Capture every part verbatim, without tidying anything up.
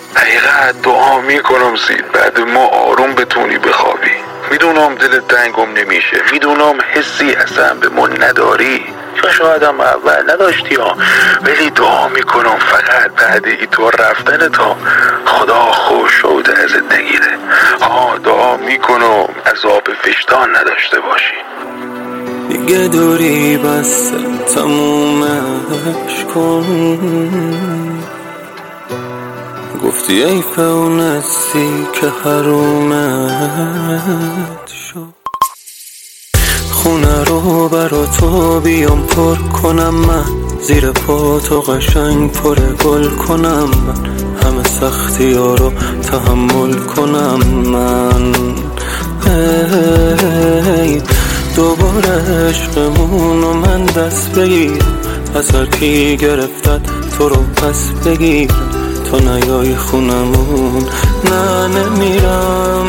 حقیقت دعا میکنم سید بعد ما آروم بتونی بخوابی. میدونم دلت تنگم نمیشه، میدونم حسی اصلا به ما نداری یا شاید هم اول نداشتی ها، ولی دعا میکنم فقط بعد ای تو رفتن تا خدا خوش شده ازت نگیره. ها دعا میکنم عذاب وجدان نداشته باشی. دیگه دوری بس تمومش کن، گفتی ای فونسی که حرومت شد. خونه رو برا تو بیام پر کنم من، زیر پا تو قشنگ پر گل کنم من، همه سختی ها رو تحمل کنم من. ای دوباره عشقمون و من دست بگیر، از هر کی گرفتت تو رو پس بگیر، تو نیای خونمون نه نمیرم.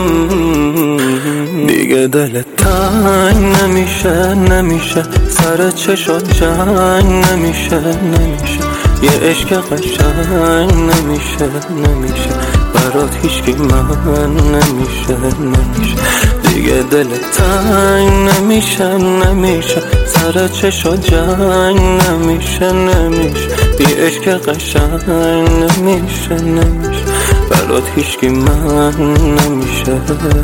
دیگه دلت تنگ نمیشه نمیشه، سر چشات جنگ نمیشه نمیشه، یه عشق قشنگ نمیشه نمیشه، برات هیچکی من نمیشه نمیشه. دیگه دلت تنگ نمیشه نمیشه، سر چشات جنگ نمیشه نمیشه، یه عشق قشنگ نمیشه نمیشه، برات هیچکی من نمیشه.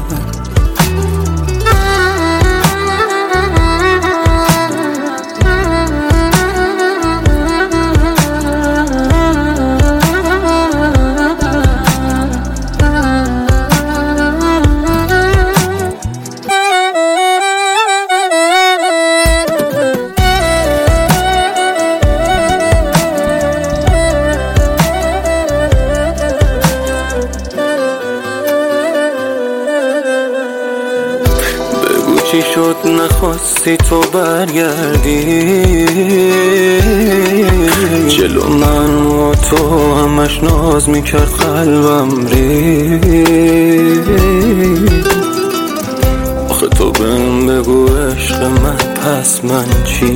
چی شد نخواستی تو برگردی جلو من و تو، همش ناز میکرد قلبم ری. آخه تو بهم بگو عشق من پس من چی؟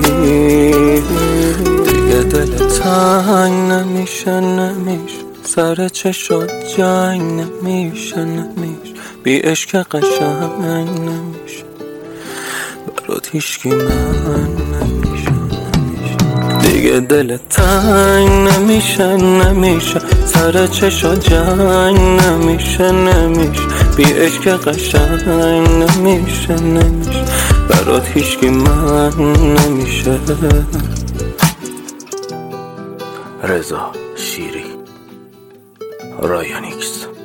دیگه دل تنگ نمیشه نمیشه، سر چشات جنگ نمیشه نمیشه، بی عشق قشنگ نمیشه، برات هیچکی من نمیشه نمیشه. دیگه دل تنگ نمیشه نمیشه، سر چشات جنگ نمیشه نمیشه، بی عشق قشنگ نمیشه نمیشه، برات هیچکی من نمیشه. رضا شیری، رایانیکس.